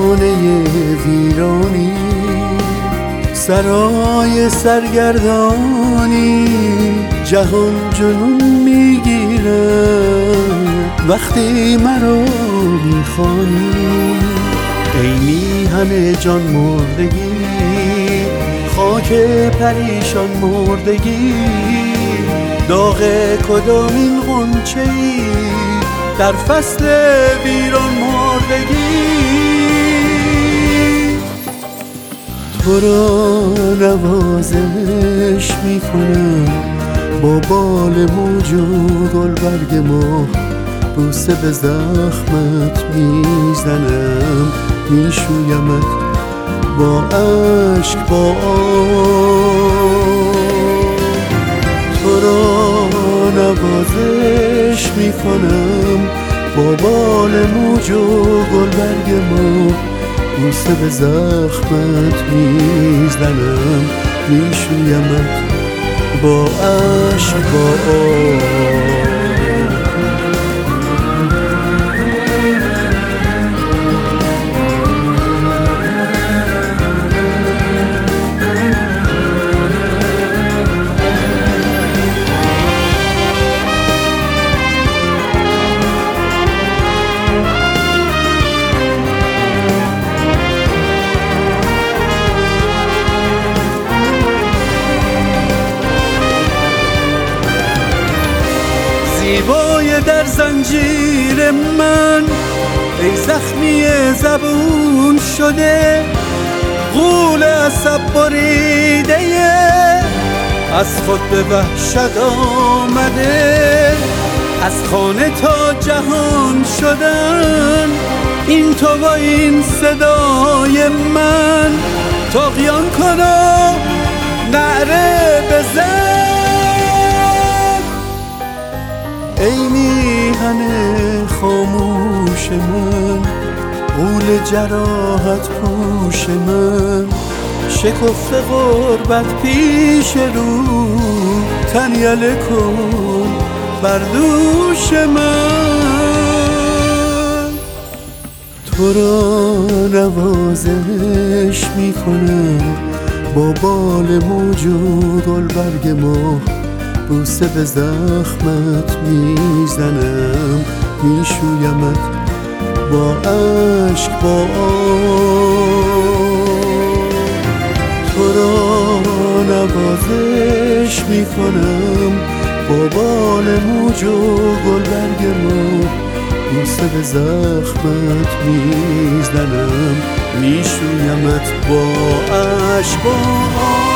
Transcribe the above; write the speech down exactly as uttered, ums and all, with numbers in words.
خانه ویرانی، سرای سرگردانی، جهان جنون میگیرد وقتی مرا میخوانی. ای میهن جان مردگی، خاک پریشان مردگی، داغ کدامین غنچه‌ای در فصل ویران مردگی. تو را نوازش میکنم با بال موج و گلبرگ ماه، بوسه به زخمت میزنم، میشویمت با عشق با آه. تو را نوازش میکنم با بال موج و گلبرگ ماه، بوسه به زخمت میزنم، میشویمت با عشق با آه. زیبای در زنجیر من، ای زخمی زبون شده، غول عصب بریده از خود به وحشت آمده. از خانه تا جهان شدن، این تو و این صدای من، طغیان کن و نعره بزن. ای میهن خاموش من، غول جراحت پوش من، شکفته غربت پیش رو، تن یله کن بر دوش من. تو را نوازش میکنم با بال موج و گلبرگ ماه، بوسه به زخمت میزنم، میشویمت با عشق با آه. تو را نوازش میکنم با بال موج و گلبرگ ماه، بوسه به زخمت میزنم، میشویمت با عشق با آه.